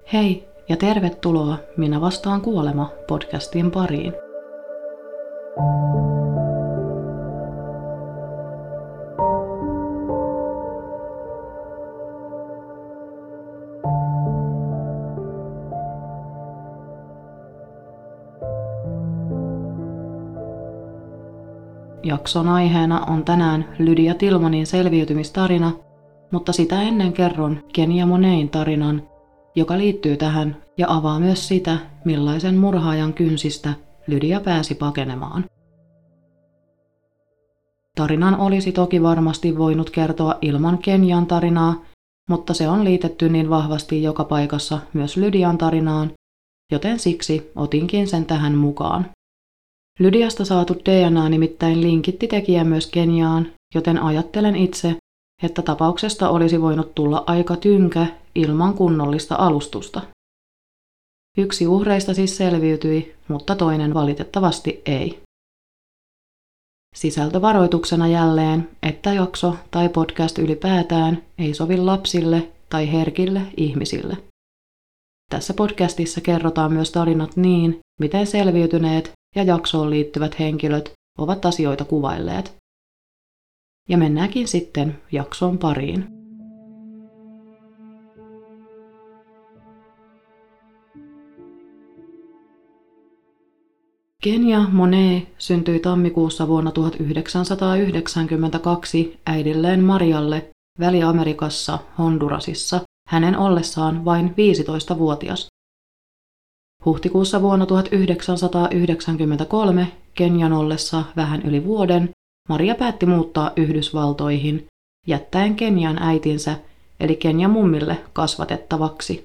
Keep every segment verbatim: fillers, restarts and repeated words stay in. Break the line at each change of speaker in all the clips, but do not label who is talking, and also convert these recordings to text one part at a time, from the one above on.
Hei ja tervetuloa Minä vastaan kuolema podcastin pariin. Jakson aiheena on tänään Lydia Tillmanin selviytymistarina, mutta sitä ennen kerron Kenya Monein tarinan, joka liittyy tähän ja avaa myös sitä, millaisen murhaajan kynsistä Lydia pääsi pakenemaan. Tarinan olisi toki varmasti voinut kertoa ilman Kenyan tarinaa, mutta se on liitetty niin vahvasti joka paikassa myös Lydian tarinaan, joten siksi otinkin sen tähän mukaan. Lydiasta saatu D N A nimittäin linkitti tekijä myös Kenyaan, joten ajattelen itse, että tapauksesta olisi voinut tulla aika tynkä ilman kunnollista alustusta. Yksi uhreista siis selviytyi, mutta toinen valitettavasti ei. Sisältövaroituksena jälleen, että jakso tai podcast ylipäätään ei sovi lapsille tai herkille ihmisille. Tässä podcastissa kerrotaan myös tarinat niin, miten selviytyneet ja jaksoon liittyvät henkilöt ovat asioita kuvailleet. Ja mennäänkin sitten jakson pariin. Kenya Monet syntyi tammikuussa vuonna tuhatyhdeksänsataayhdeksänkymmentäkaksi äidilleen Marialle Väli-Amerikassa Hondurasissa hänen ollessaan vain viisitoistavuotias. Huhtikuussa vuonna tuhatyhdeksänsataayhdeksänkymmentäkolme Kenyan ollessa vähän yli vuoden Maria päätti muuttaa Yhdysvaltoihin, jättäen Kenyan äitinsä eli Kenyan mummille kasvatettavaksi.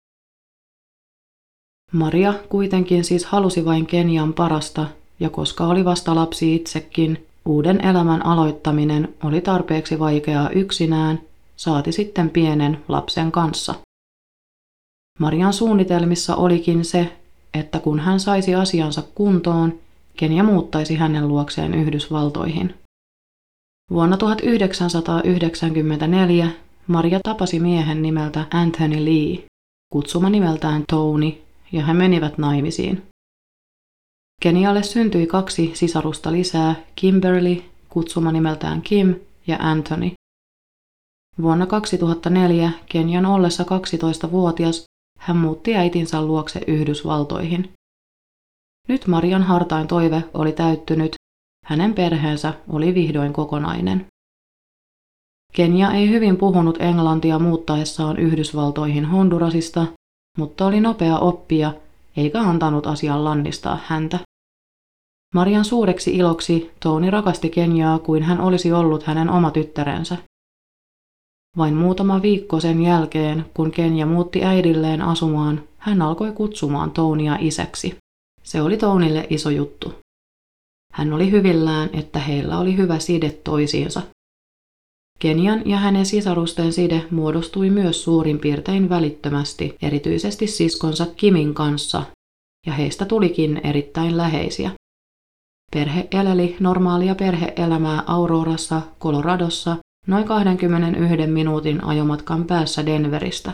Maria kuitenkin siis halusi vain Kenyan parasta, ja koska oli vasta lapsi itsekin, uuden elämän aloittaminen oli tarpeeksi vaikeaa yksinään, saati sitten pienen lapsen kanssa. Marian suunnitelmissa olikin se, että kun hän saisi asiansa kuntoon, Kenya muuttaisi hänen luokseen Yhdysvaltoihin. Vuonna tuhatyhdeksänsataayhdeksänkymmentäneljä Maria tapasi miehen nimeltä Anthony Lee, kutsuma nimeltään Tony, ja he menivät naimisiin. Kenyalle syntyi kaksi sisarusta lisää, Kimberly, kutsuma nimeltään Kim, ja Anthony. Vuonna kaksituhattaneljä Kenyan ollessa kaksitoistavuotias hän muutti äitinsä luokse Yhdysvaltoihin. Nyt Marian hartain toive oli täyttynyt, hänen perheensä oli vihdoin kokonainen. Kenya ei hyvin puhunut englantia muuttaessaan Yhdysvaltoihin Hondurasista, mutta oli nopea oppija eikä antanut asian lannistaa häntä. Marian suureksi iloksi Tony rakasti Kenyaa kuin hän olisi ollut hänen oma tyttärensä. Vain muutama viikko sen jälkeen, kun Kenya muutti äidilleen asumaan, hän alkoi kutsumaan Tonya isäksi. Se oli Tonylle iso juttu. Hän oli hyvillään, että heillä oli hyvä side toisiinsa. Kenyan ja hänen sisarusten side muodostui myös suurin piirtein välittömästi, erityisesti siskonsa Kimin kanssa, ja heistä tulikin erittäin läheisiä. Perhe eleli normaalia perhe-elämää Aurorassa, Coloradossa, noin kaksikymmentäyhden minuutin ajomatkan päässä Denveristä.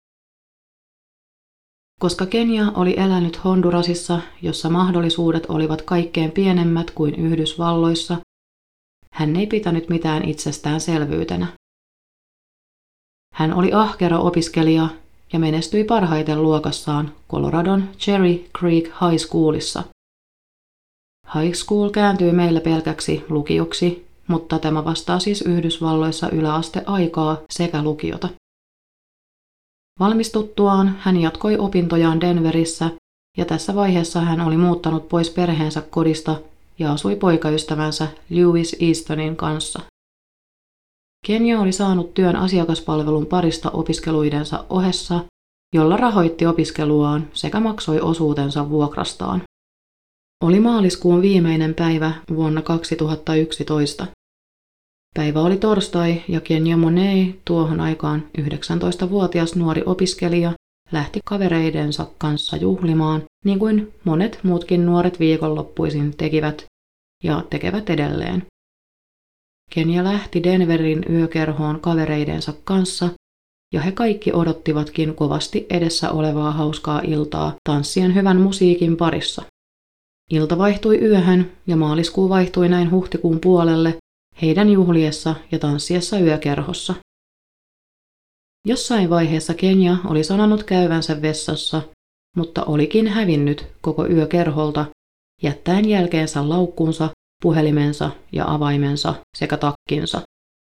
Koska Kenya oli elänyt Hondurasissa, jossa mahdollisuudet olivat kaikkein pienemmät kuin Yhdysvalloissa, hän ei pitänyt mitään itsestäänselvyytenä. Hän oli ahkera opiskelija ja menestyi parhaiten luokassaan Coloradon Cherry Creek High Schoolissa. High School kääntyy meillä pelkäksi lukioksi, mutta tämä vastaa siis Yhdysvalloissa yläasteaikaa sekä lukiota. Valmistuttuaan hän jatkoi opintojaan Denverissä ja tässä vaiheessa hän oli muuttanut pois perheensä kodista ja asui poikaystävänsä Lewis Eastonin kanssa. Kenya oli saanut työn asiakaspalvelun parista opiskeluidensa ohessa, jolla rahoitti opiskeluaan sekä maksoi osuutensa vuokrastaan. Oli maaliskuun viimeinen päivä vuonna kaksituhattayksitoista. Päivä oli torstai ja Kenya Monet, tuohon aikaan yhdeksäntoistavuotias nuori opiskelija, lähti kavereidensa kanssa juhlimaan, niin kuin monet muutkin nuoret viikonloppuisin tekivät ja tekevät edelleen. Kenya lähti Denverin yökerhoon kavereidensa kanssa ja he kaikki odottivatkin kovasti edessä olevaa hauskaa iltaa tanssien hyvän musiikin parissa. Ilta vaihtui yöhön ja maaliskuu vaihtui näin huhtikuun puolelle heidän juhliessa ja tanssiessa yökerhossa. Jossain vaiheessa Kenya oli sanonut käyvänsä vessassa, mutta olikin hävinnyt koko yökerholta, jättäen jälkeensä laukkunsa, puhelimensa ja avaimensa sekä takkinsa.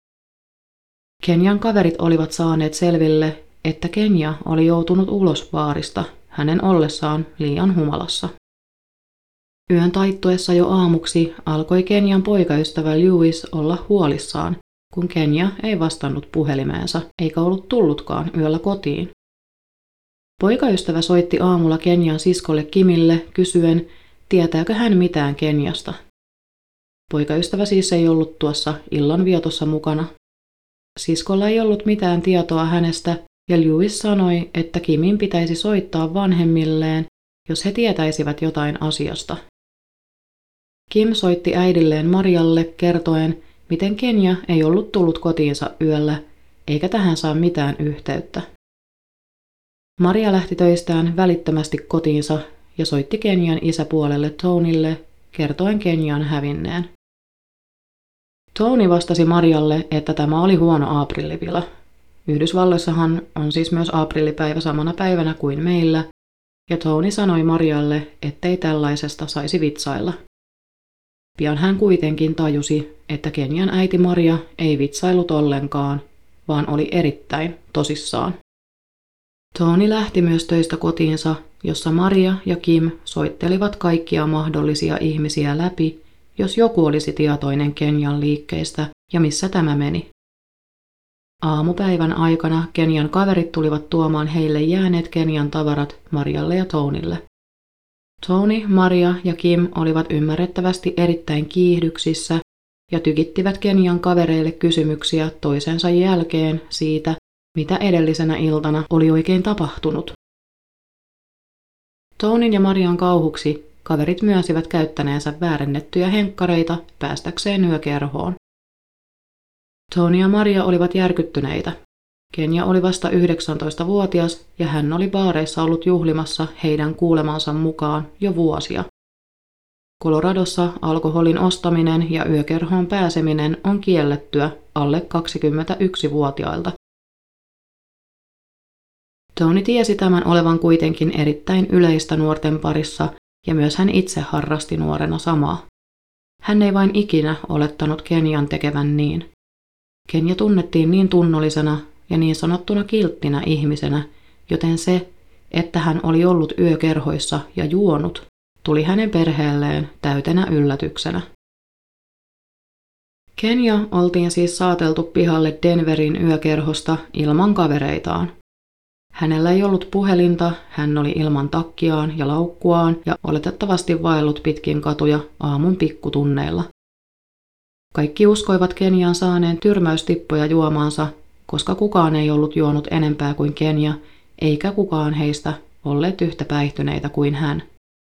Kenyan kaverit olivat saaneet selville, että Kenya oli joutunut ulos baarista hänen ollessaan liian humalassa. Yön taittuessa jo aamuksi alkoi Kenyan poikaystävä Lewis olla huolissaan, kun Kenya ei vastannut puhelimeensa eikä ollut tullutkaan yöllä kotiin. Poikaystävä soitti aamulla Kenyan siskolle Kimille kysyen, tietääkö hän mitään Kenyasta. Poikaystävä siis ei ollut tuossa illan vietossa mukana. Siskolla ei ollut mitään tietoa hänestä ja Lewis sanoi, että Kimin pitäisi soittaa vanhemmilleen, jos he tietäisivät jotain asiasta. Kim soitti äidilleen Marialle kertoen, miten Kenya ei ollut tullut kotiinsa yöllä, eikä tähän saa mitään yhteyttä. Maria lähti töistään välittömästi kotiinsa ja soitti Kenyan isäpuolelle Tonylle, kertoen Kenyan hävinneen. Tony vastasi Marialle, että tämä oli huono aprillivila. Yhdysvalloissahan on siis myös aprillipäivä samana päivänä kuin meillä, ja Tony sanoi Marialle, ettei tällaisesta saisi vitsailla. Pian hän kuitenkin tajusi, että Kenyan äiti Maria ei vitsailut ollenkaan, vaan oli erittäin tosissaan. Tony lähti myös töistä kotiinsa, jossa Maria ja Kim soittelivat kaikkia mahdollisia ihmisiä läpi, jos joku olisi tietoinen Kenyan liikkeistä ja missä tämä meni. Aamupäivän aikana Kenyan kaverit tulivat tuomaan heille jääneet Kenyan tavarat Marialle ja Tonylle. Tony, Maria ja Kim olivat ymmärrettävästi erittäin kiihdyksissä ja tykittivät Kenyan kavereille kysymyksiä toisensa jälkeen siitä, mitä edellisenä iltana oli oikein tapahtunut. Tonin ja Marian kauhuksi kaverit myönsivät käyttäneensä väärennettyjä henkkareita päästäkseen yökerhoon. Tony ja Maria olivat järkyttyneitä. Kenya oli vasta yhdeksäntoistavuotias ja hän oli baareissa ollut juhlimassa heidän kuulemansa mukaan jo vuosia. Coloradossa alkoholin ostaminen ja yökerhoon pääseminen on kiellettyä alle kaksikymmentäyksivuotiailta. Tony tiesi tämän olevan kuitenkin erittäin yleistä nuorten parissa ja myös hän itse harrasti nuorena samaa. Hän ei vain ikinä olettanut Kenyan tekevän niin. Kenya tunnettiin niin tunnollisena ja niin sanottuna kilttinä ihmisenä, joten se, että hän oli ollut yökerhoissa ja juonut, tuli hänen perheelleen täytenä yllätyksenä. Kenya oltiin siis saateltu pihalle Denverin yökerhosta ilman kavereitaan. Hänellä ei ollut puhelinta, hän oli ilman takkiaan ja laukkuaan ja oletettavasti vaellut pitkin katuja aamun pikkutunneilla. Kaikki uskoivat Kenyan saaneen tyrmäystippoja juomaansa, koska kukaan ei ollut juonut enempää kuin Kenya, eikä kukaan heistä olleet yhtä päihtyneitä kuin hän.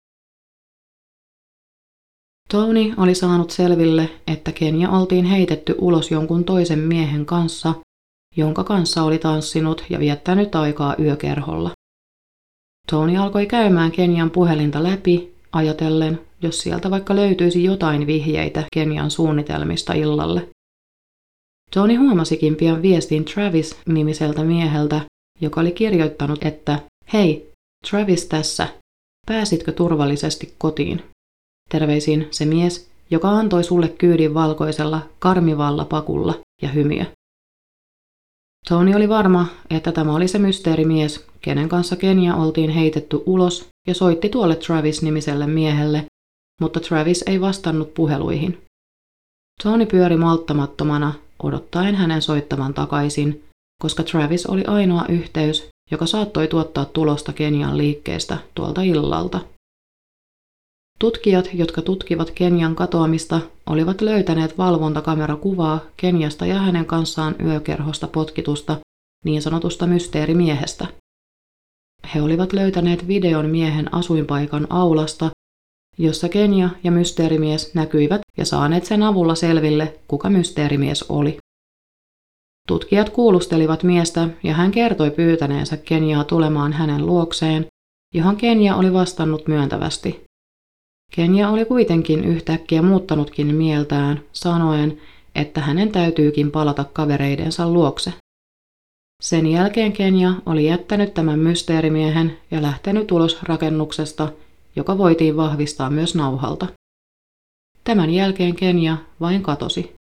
Tony oli saanut selville, että Kenya oltiin heitetty ulos jonkun toisen miehen kanssa, jonka kanssa oli tanssinut ja viettänyt aikaa yökerholla. Tony alkoi käymään Kenyan puhelinta läpi, ajatellen, jos sieltä vaikka löytyisi jotain vihjeitä Kenyan suunnitelmista illalle. Tony huomasikin pian viestin Travis-nimiseltä mieheltä, joka oli kirjoittanut, että hei, Travis tässä, pääsitkö turvallisesti kotiin? Terveisin se mies, joka antoi sulle kyydin valkoisella, karmivalla pakulla ja hymiö. Tony oli varma, että tämä oli se mysteerimies, kenen kanssa Kenya oltiin heitetty ulos ja soitti tuolle Travis-nimiselle miehelle, mutta Travis ei vastannut puheluihin. Tony pyöri malttamattomana, odottaen hänen soittavan takaisin, koska Travis oli ainoa yhteys, joka saattoi tuottaa tulosta Kenyan liikkeestä tuolta illalta. Tutkijat, jotka tutkivat Kenyan katoamista, olivat löytäneet valvontakamerakuvaa Kenyasta ja hänen kanssaan yökerhosta potkitusta niin sanotusta mysteerimiehestä. He olivat löytäneet videon miehen asuinpaikan aulasta, jossa Kenya ja mysteerimies näkyivät ja saaneet sen avulla selville, kuka mysteerimies oli. Tutkijat kuulustelivat miestä ja hän kertoi pyytäneensä Keniaa tulemaan hänen luokseen, johon Kenia oli vastannut myöntävästi. Kenia oli kuitenkin yhtäkkiä muuttanutkin mieltään, sanoen, että hänen täytyykin palata kavereidensa luokse. Sen jälkeen Kenia oli jättänyt tämän mysteerimiehen ja lähtenyt ulos rakennuksesta, joka voitiin vahvistaa myös nauhalta. Tämän jälkeen Kenia vain katosi.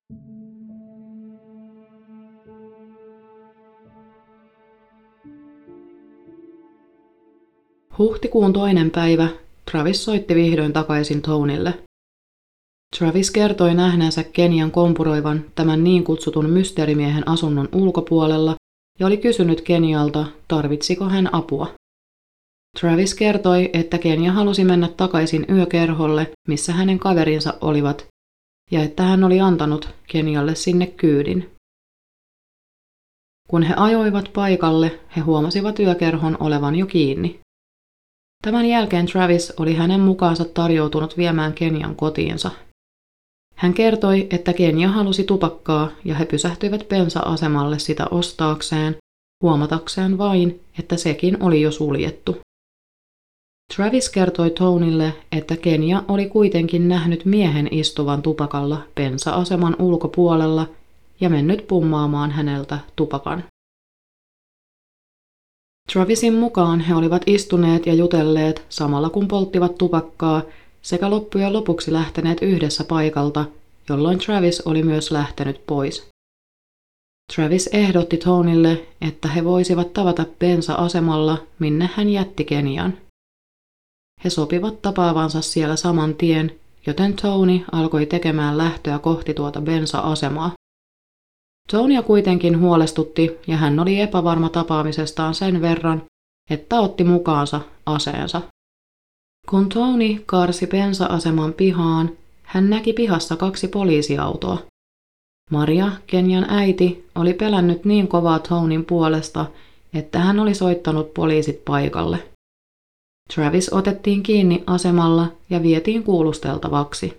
Huhtikuun toinen päivä Travis soitti vihdoin takaisin Tonylle. Travis kertoi nähneensä Kenian kompuroivan tämän niin kutsutun mysteerimiehen asunnon ulkopuolella ja oli kysynyt Kenialta, tarvitsiko hän apua. Travis kertoi, että Kenia halusi mennä takaisin yökerholle, missä hänen kaverinsa olivat, ja että hän oli antanut Kenialle sinne kyydin. Kun he ajoivat paikalle, he huomasivat yökerhon olevan jo kiinni. Tämän jälkeen Travis oli hänen mukaansa tarjoutunut viemään Kenian kotiinsa. Hän kertoi, että Kenia halusi tupakkaa ja he pysähtyivät bensa-asemalle sitä ostaakseen, huomatakseen vain, että sekin oli jo suljettu. Travis kertoi Tonylle, että Kenia oli kuitenkin nähnyt miehen istuvan tupakalla bensa-aseman ulkopuolella ja mennyt pummaamaan häneltä tupakan. Travisin mukaan he olivat istuneet ja jutelleet samalla kun polttivat tupakkaa sekä loppujen lopuksi lähteneet yhdessä paikalta, jolloin Travis oli myös lähtenyt pois. Travis ehdotti Tonylle, että he voisivat tavata bensa-asemalla, minne hän jätti Kenian. He sopivat tapaavansa siellä saman tien, joten Tony alkoi tekemään lähtöä kohti tuota bensa-asemaa. Tonya kuitenkin huolestutti ja hän oli epävarma tapaamisestaan sen verran, että otti mukaansa aseensa. Kun Tony kaarsi bensa-aseman pihaan, hän näki pihassa kaksi poliisiautoa. Maria, Kenian äiti, oli pelännyt niin kovaa Tonyn puolesta, että hän oli soittanut poliisit paikalle. Travis otettiin kiinni asemalla ja vietiin kuulusteltavaksi.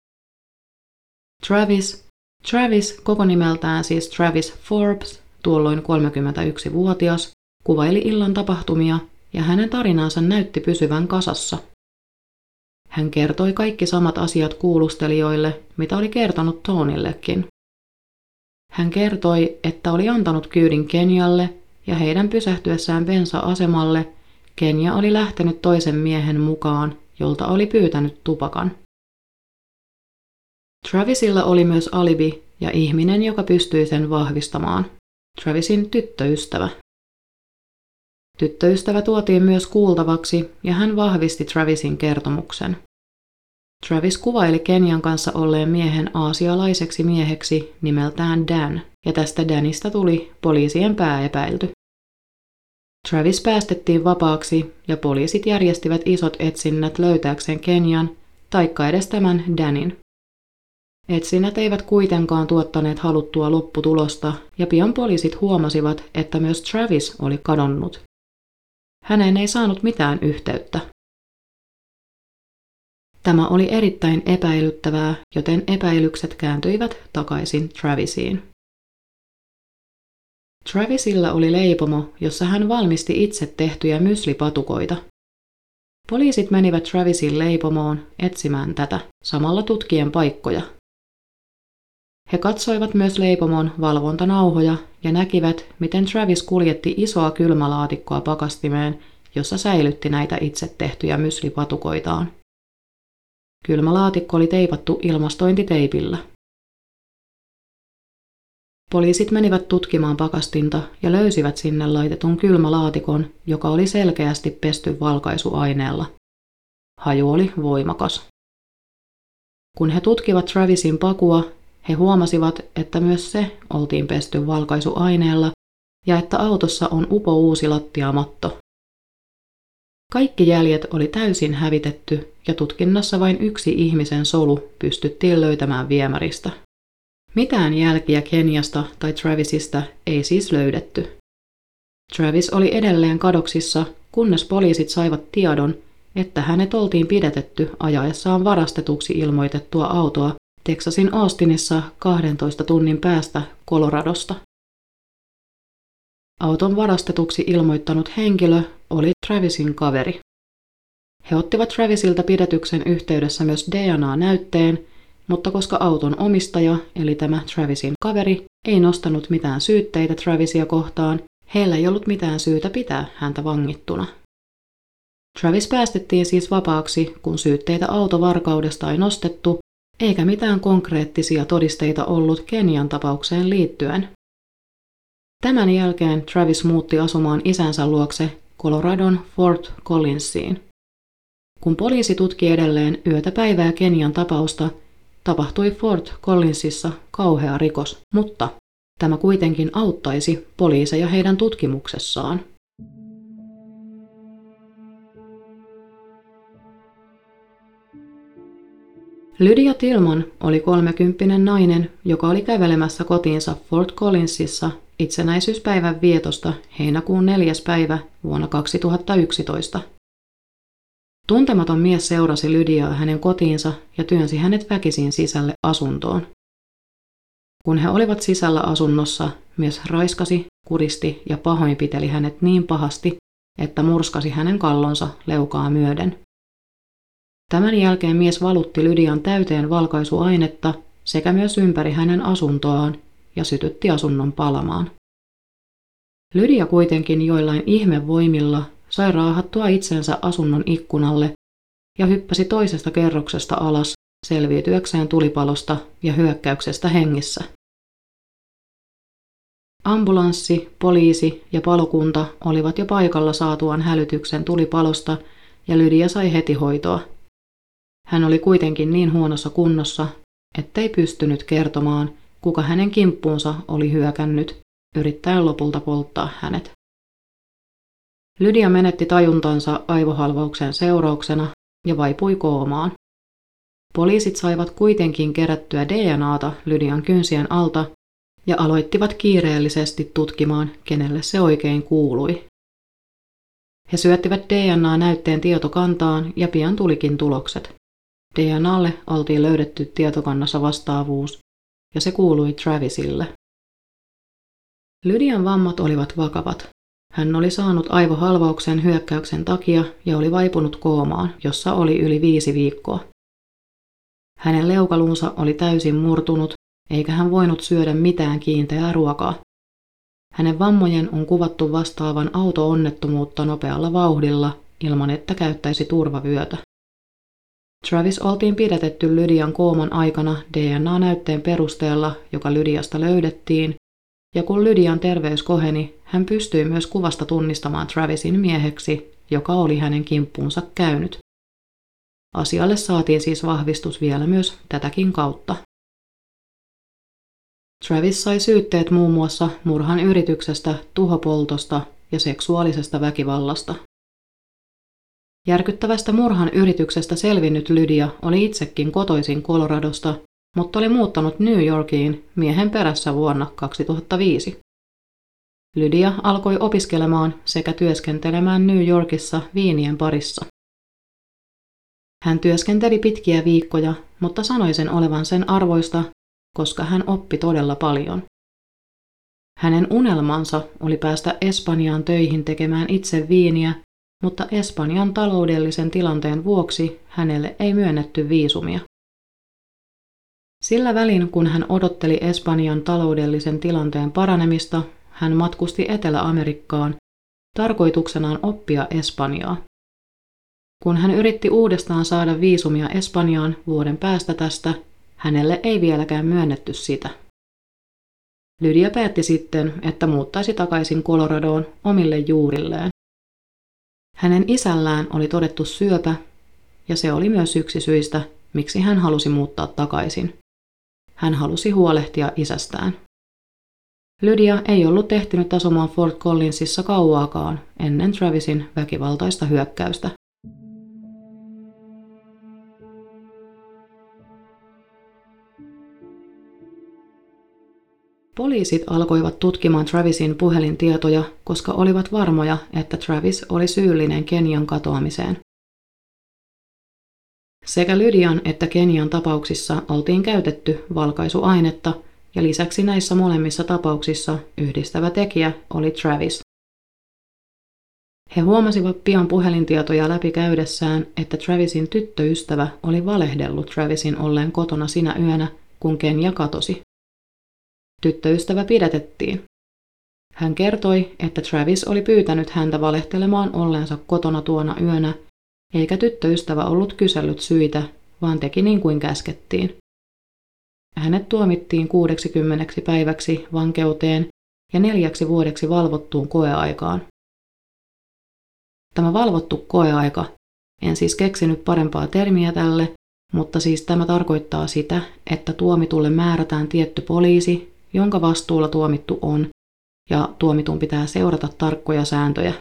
Travis, Travis, koko nimeltään siis Travis Forbes, tuolloin kolmekymmentäyksivuotias, kuvaili illan tapahtumia ja hänen tarinansa näytti pysyvän kasassa. Hän kertoi kaikki samat asiat kuulustelijoille, mitä oli kertonut Tonyllekin. Hän kertoi, että oli antanut kyydin Kenialle ja heidän pysähtyessään bensa-asemalle Kenia oli lähtenyt toisen miehen mukaan, jolta oli pyytänyt tupakan. Travisilla oli myös alibi ja ihminen, joka pystyi sen vahvistamaan. Travisin tyttöystävä. Tyttöystävä tuotiin myös kuultavaksi ja hän vahvisti Travisin kertomuksen. Travis kuvaili Kenian kanssa olleen miehen aasialaiseksi mieheksi nimeltään Dan, ja tästä Danista tuli poliisien pääepäilty. Travis päästettiin vapaaksi ja poliisit järjestivät isot etsinnät löytääkseen Kenian, taikka edes tämän Danin. Etsinnät eivät kuitenkaan tuottaneet haluttua lopputulosta, ja pian poliisit huomasivat, että myös Travis oli kadonnut. Häneen ei saanut mitään yhteyttä. Tämä oli erittäin epäilyttävää, joten epäilykset kääntyivät takaisin Travisiin. Travisilla oli leipomo, jossa hän valmisti itse tehtyjä myslipatukoita. Poliisit menivät Travisin leipomoon etsimään tätä, samalla tutkien paikkoja. He katsoivat myös leipomon valvontanauhoja ja näkivät, miten Travis kuljetti isoa kylmälaatikkoa pakastimeen, jossa säilytti näitä itse tehtyjä myslipatukoitaan. Kylmälaatikko oli teipattu ilmastointiteipillä. Poliisit menivät tutkimaan pakastinta ja löysivät sinne laitetun kylmälaatikon, joka oli selkeästi pesty valkaisuaineella. Haju oli voimakas. Kun he tutkivat Travisin pakua, he huomasivat, että myös se oltiin pesty valkaisuaineella ja että autossa on upouusi lattiamatto. Kaikki jäljet oli täysin hävitetty ja tutkinnassa vain yksi ihmisen solu pystyttiin löytämään viemäristä. Mitään jälkiä Keniasta tai Travisista ei siis löydetty. Travis oli edelleen kadoksissa, kunnes poliisit saivat tiedon, että hänet oltiin pidätetty ajaessaan varastetuksi ilmoitettua autoa Texasin Austinissa kahdentoista tunnin päästä Coloradosta. auton varastetuksi ilmoittanut henkilö oli Travisin kaveri. He ottivat Travisilta pidätyksen yhteydessä myös D N A-näytteen, mutta koska auton omistaja, eli tämä Travisin kaveri, ei nostanut mitään syytteitä Travisia kohtaan, heillä ei ollut mitään syytä pitää häntä vangittuna. Travis päästettiin siis vapaaksi, kun syytteitä autovarkaudesta ei nostettu, eikä mitään konkreettisia todisteita ollut Kenian tapaukseen liittyen. Tämän jälkeen Travis muutti asumaan isänsä luokse Coloradon Fort Collinsiin. Kun poliisi tutki edelleen yötä päivää Kenian tapausta, tapahtui Fort Collinsissa kauhea rikos, mutta tämä kuitenkin auttaisi poliiseja heidän tutkimuksessaan. Lydia Tillman oli kolmekymppinen nainen, joka oli kävelemässä kotiinsa Fort Collinsissa itsenäisyyspäivän vietosta heinäkuun neljäs päivä vuonna kaksituhattayksitoista. Tuntematon mies seurasi Lydiaa hänen kotiinsa ja työnsi hänet väkisin sisälle asuntoon. Kun he olivat sisällä asunnossa, mies raiskasi, kuristi ja pahoinpiteli hänet niin pahasti, että murskasi hänen kallonsa leukaa myöden. Tämän jälkeen mies valutti Lydian täyteen valkaisuainetta sekä myös ympäri hänen asuntoaan ja sytytti asunnon palamaan. Lydia kuitenkin joillain ihmevoimilla sai raahattua itsensä asunnon ikkunalle ja hyppäsi toisesta kerroksesta alas selviytyäkseen tulipalosta ja hyökkäyksestä hengissä. Ambulanssi, poliisi ja palokunta olivat jo paikalla saatuaan hälytyksen tulipalosta ja Lydia sai heti hoitoa. Hän oli kuitenkin niin huonossa kunnossa, ettei pystynyt kertomaan, kuka hänen kimppuunsa oli hyökännyt, yrittäen lopulta polttaa hänet. Lydia menetti tajuntansa aivohalvauksen seurauksena ja vaipui koomaan. Poliisit saivat kuitenkin kerättyä D N A:ta Lydian kynsien alta ja aloittivat kiireellisesti tutkimaan, kenelle se oikein kuului. He syöttivät D N A-näytteen tietokantaan ja pian tulikin tulokset. D N A:lle oltiin löydetty tietokannassa vastaavuus ja se kuului Travisille. Lydian vammat olivat vakavat. Hän oli saanut aivohalvauksen hyökkäyksen takia ja oli vaipunut koomaan, jossa oli yli viisi viikkoa. Hänen leukaluunsa oli täysin murtunut, eikä hän voinut syödä mitään kiinteää ruokaa. Hänen vammojen on kuvattu vastaavan auto-onnettomuutta nopealla vauhdilla ilman että käyttäisi turvavyötä. Travis oltiin pidätetty Lydian kooman aikana D N A-näytteen perusteella, joka Lydiasta löydettiin, ja kun Lydian terveys koheni, hän pystyi myös kuvasta tunnistamaan Travisin mieheksi, joka oli hänen kimppuunsa käynyt. Asialle saatiin siis vahvistus vielä myös tätäkin kautta. Travis sai syytteet muun muassa murhan yrityksestä, tuhopoltosta ja seksuaalisesta väkivallasta. Järkyttävästä murhan yrityksestä selvinnyt Lydia oli itsekin kotoisin Coloradosta, mutta oli muuttanut New Yorkiin miehen perässä vuonna kaksituhattaviisi. Lydia alkoi opiskelemaan sekä työskentelemään New Yorkissa viinien parissa. Hän työskenteli pitkiä viikkoja, mutta sanoi sen olevan sen arvoista, koska hän oppi todella paljon. Hänen unelmansa oli päästä Espanjaan töihin tekemään itse viiniä, mutta Espanjan taloudellisen tilanteen vuoksi hänelle ei myönnetty viisumia. Sillä välin, kun hän odotteli Espanjan taloudellisen tilanteen paranemista, hän matkusti Etelä-Amerikkaan tarkoituksenaan oppia Espanjaa. Kun hän yritti uudestaan saada viisumia Espanjaan vuoden päästä tästä, hänelle ei vieläkään myönnetty sitä. Lydia päätti sitten, että muuttaisi takaisin Coloradoon omille juurilleen. Hänen isällään oli todettu syöpä, ja se oli myös yksi syistä, miksi hän halusi muuttaa takaisin. Hän halusi huolehtia isästään. Lydia ei ollut ehtinyt asumaan Fort Collinsissa kauaakaan ennen Travisin väkivaltaista hyökkäystä. Poliisit alkoivat tutkimaan Travisin puhelintietoja, koska olivat varmoja, että Travis oli syyllinen Kenian katoamiseen. Sekä Lydian että Kenian tapauksissa oltiin käytetty valkaisuainetta, ja lisäksi näissä molemmissa tapauksissa yhdistävä tekijä oli Travis. He huomasivat pian puhelintietoja läpi käydessään, että Travisin tyttöystävä oli valehdellut Travisin olleen kotona sinä yönä, kun Kenya katosi. Tyttöystävä pidätettiin. Hän kertoi, että Travis oli pyytänyt häntä valehtelemaan olleensa kotona tuona yönä, eikä tyttöystävä ollut kysellyt syitä, vaan teki niin kuin käskettiin. Hänet tuomittiin kuudeksikymmeneksi päiväksi vankeuteen ja neljäksi vuodeksi valvottuun koeaikaan. Tämä valvottu koeaika, en siis keksinyt parempaa termiä tälle, mutta siis tämä tarkoittaa sitä, että tuomitulle määrätään tietty poliisi, jonka vastuulla tuomittu on, ja tuomitun pitää seurata tarkkoja sääntöjä.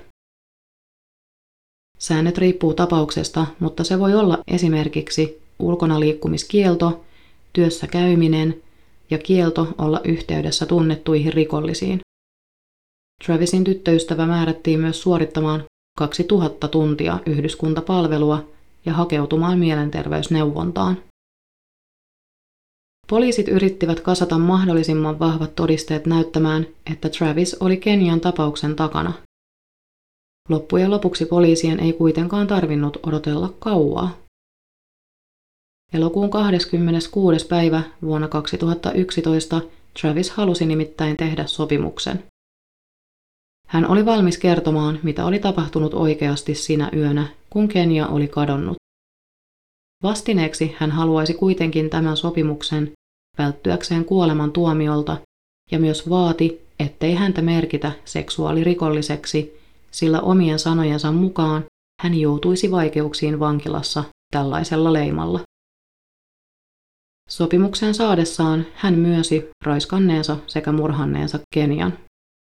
Säännöt riippuu tapauksesta, mutta se voi olla esimerkiksi ulkona liikkumiskielto, työssä käyminen ja kielto olla yhteydessä tunnettuihin rikollisiin. Travisin tyttöystävä määrättiin myös suorittamaan kaksituhatta tuntia yhdyskuntapalvelua ja hakeutumaan mielenterveysneuvontaan. Poliisit yrittivät kasata mahdollisimman vahvat todisteet näyttämään, että Travis oli Kenyan tapauksen takana. Loppujen lopuksi poliisien ei kuitenkaan tarvinnut odotella kauaa. Elokuun kahdeskymmeneskuudes päivä vuonna kaksituhattayksitoista Travis halusi nimittäin tehdä sopimuksen. Hän oli valmis kertomaan, mitä oli tapahtunut oikeasti sinä yönä, kun Kenya oli kadonnut. Vastineeksi hän haluaisi kuitenkin tämän sopimuksen välttyäkseen kuoleman tuomiolta ja myös vaati, ettei häntä merkitä seksuaalirikolliseksi, sillä omien sanojensa mukaan hän joutuisi vaikeuksiin vankilassa tällaisella leimalla. Sopimuksen saadessaan hän myönsi raiskanneensa sekä murhanneensa Kenyan.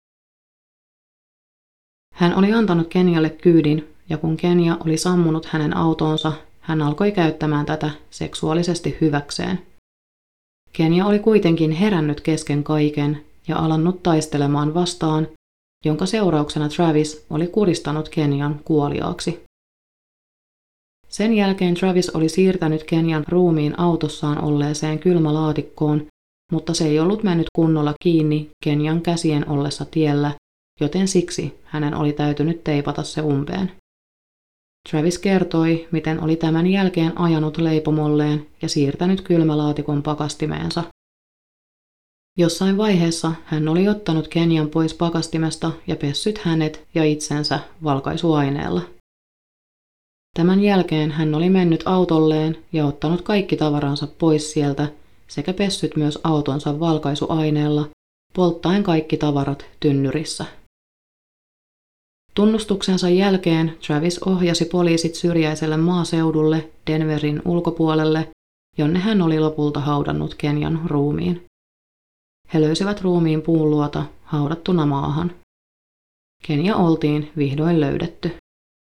Hän oli antanut Kenyalle kyydin, ja kun Kenya oli sammunut hänen autonsa, hän alkoi käyttämään tätä seksuaalisesti hyväkseen. Kenya oli kuitenkin herännyt kesken kaiken ja alannut taistelemaan vastaan, jonka seurauksena Travis oli kuristanut Kenyan kuoliaaksi. Sen jälkeen Travis oli siirtänyt Kenyan ruumiin autossaan olleeseen kylmälaatikkoon, mutta se ei ollut mennyt kunnolla kiinni Kenyan käsien ollessa tiellä, joten siksi hänen oli täytynyt teipata se umpeen. Travis kertoi, miten oli tämän jälkeen ajanut leipomolleen ja siirtänyt kylmälaatikon pakastimeensa. Jossain vaiheessa hän oli ottanut Kenyan pois pakastimesta ja pessyt hänet ja itsensä valkaisuaineella. Tämän jälkeen hän oli mennyt autolleen ja ottanut kaikki tavaransa pois sieltä sekä pessyt myös autonsa valkaisuaineella, polttaen kaikki tavarat tynnyrissä. Tunnustuksensa jälkeen Travis ohjasi poliisit syrjäiselle maaseudulle Denverin ulkopuolelle, jonne hän oli lopulta haudannut Kenyan ruumiin. He löysivät ruumiin puun luota haudattuna maahan. Kenya oltiin vihdoin löydetty.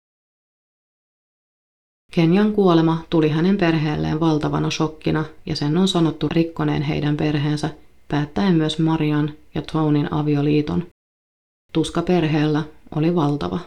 Kenyan kuolema tuli hänen perheelleen valtavana shokkina ja sen on sanottu rikkoneen heidän perheensä, päättäen myös Marian ja Tonin avioliiton. Tuska perheellä oli valtava.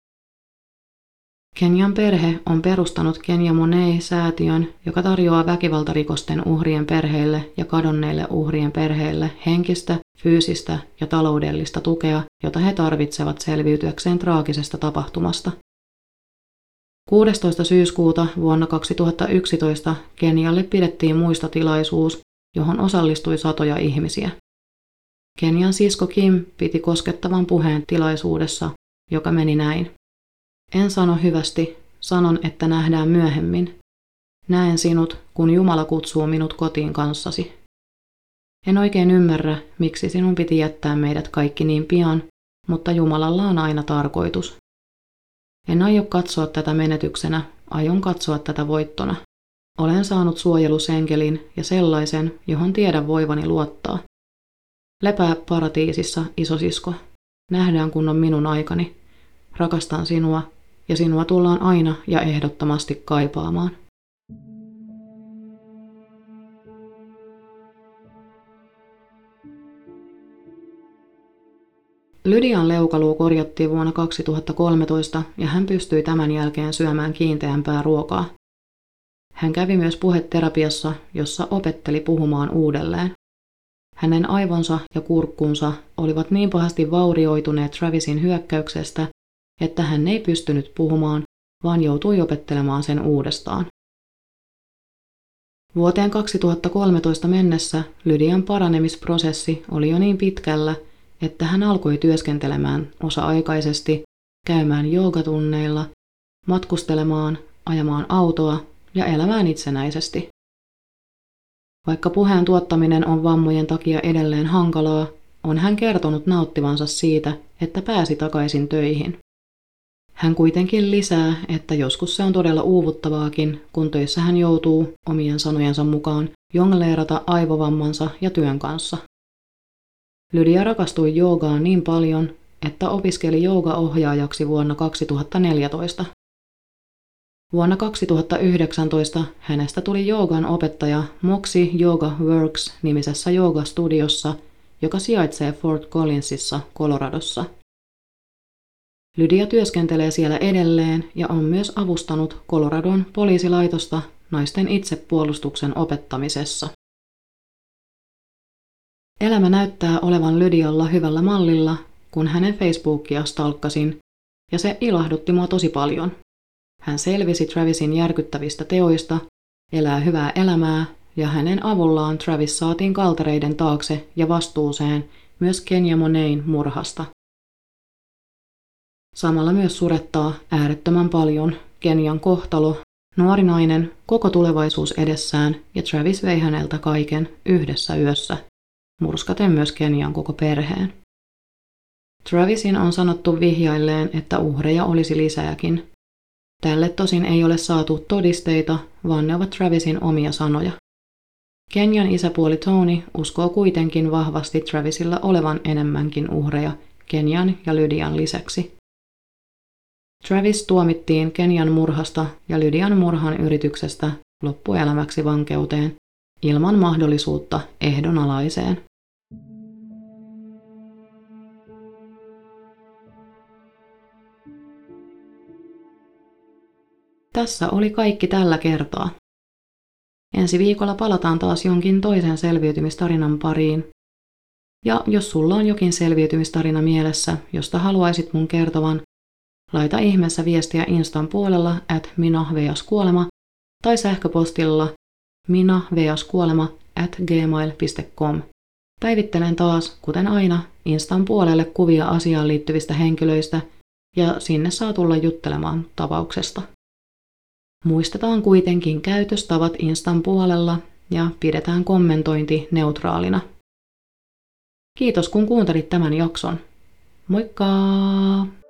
Kenyan perhe on perustanut Kenya Monet-säätiön, joka tarjoaa väkivaltarikosten uhrien perheille ja kadonneille uhrien perheille henkistä, fyysistä ja taloudellista tukea, jota he tarvitsevat selviytyäkseen traagisesta tapahtumasta. kuudestoista syyskuuta vuonna kaksituhattayksitoista Kenyalle pidettiin muistotilaisuus, johon osallistui satoja ihmisiä. Kenyan sisko Kim piti koskettavan puheen tilaisuudessa, joka meni näin. En sano hyvästi, sanon, että nähdään myöhemmin. Näen sinut, kun Jumala kutsuu minut kotiin kanssasi. En oikein ymmärrä, miksi sinun piti jättää meidät kaikki niin pian, mutta Jumalalla on aina tarkoitus. En aio katsoa tätä menetyksenä, aion katsoa tätä voittona. Olen saanut suojelusenkelin ja sellaisen, johon tiedän voivani luottaa. Lepää paratiisissa, isosisko. Nähdään kun on minun aikani. Rakastan sinua, ja sinua tullaan aina ja ehdottomasti kaipaamaan. Lydian leukaluu korjattiin vuonna kaksituhattakolmetoista ja hän pystyi tämän jälkeen syömään kiinteämpää ruokaa. Hän kävi myös puheterapiassa, jossa opetteli puhumaan uudelleen. Hänen aivonsa ja kurkkunsa olivat niin pahasti vaurioituneet Travisin hyökkäyksestä, että hän ei pystynyt puhumaan, vaan joutui opettelemaan sen uudestaan. Vuoteen kaksituhattakolmetoista mennessä Lydian paranemisprosessi oli jo niin pitkällä, että hän alkoi työskentelemään osa-aikaisesti, käymään joogatunneilla, matkustelemaan, ajamaan autoa ja elämään itsenäisesti. Vaikka puheen tuottaminen on vammojen takia edelleen hankalaa, on hän kertonut nauttivansa siitä, että pääsi takaisin töihin. Hän kuitenkin lisää, että joskus se on todella uuvuttavaakin, kun töissä hän joutuu, omien sanojensa mukaan, jongleerata aivovammansa ja työn kanssa. Lydia rakastui joogaan niin paljon, että opiskeli joogaohjaajaksi vuonna kaksituhattaneljätoista. Vuonna kaksituhattayhdeksäntoista hänestä tuli joogan opettaja Moxie Yoga Works-nimisessä joogastudiossa, joka sijaitsee Fort Collinsissa, Coloradossa. Lydia työskentelee siellä edelleen ja on myös avustanut Coloradon poliisilaitosta naisten itsepuolustuksen opettamisessa. Elämä näyttää olevan Lydialla hyvällä mallilla, kun hänen Facebookia stalkkasin, ja se ilahdutti mua tosi paljon. Hän selvisi Travisin järkyttävistä teoista, elää hyvää elämää, ja hänen avullaan Travis saatiin kaltereiden taakse ja vastuuseen myös Kenya Monein murhasta. Samalla myös surettaa äärettömän paljon Kenyan kohtalo, nuori nainen, koko tulevaisuus edessään, ja Travis vei häneltä kaiken yhdessä yössä, murskaten myös Kenyan koko perheen. Travisin on sanottu vihjailleen, että uhreja olisi lisääkin. Tälle tosin ei ole saatu todisteita, vaan ne ovat Travisin omia sanoja. Kenyan isäpuoli Tony uskoo kuitenkin vahvasti Travisilla olevan enemmänkin uhreja Kenyan ja Lydian lisäksi. Travis tuomittiin Kenyan murhasta ja Lydian murhan yrityksestä loppuelämäksi vankeuteen ilman mahdollisuutta ehdonalaiseen. Tässä oli kaikki tällä kertaa. Ensi viikolla palataan taas jonkin toisen selviytymistarinan pariin. Ja jos sulla on jokin selviytymistarina mielessä, josta haluaisit mun kertovan, laita ihmeessä viestiä Instan puolella at minaveaskuolema tai sähköpostilla minaveaskuolema at gmail piste com. Päivittelen taas, kuten aina, Instan puolelle kuvia asiaan liittyvistä henkilöistä ja sinne saa tulla juttelemaan tapauksesta. Muistetaan kuitenkin käytöstavat Instan puolella ja pidetään kommentointi neutraalina. Kiitos kun kuuntelit tämän jakson. Moikka!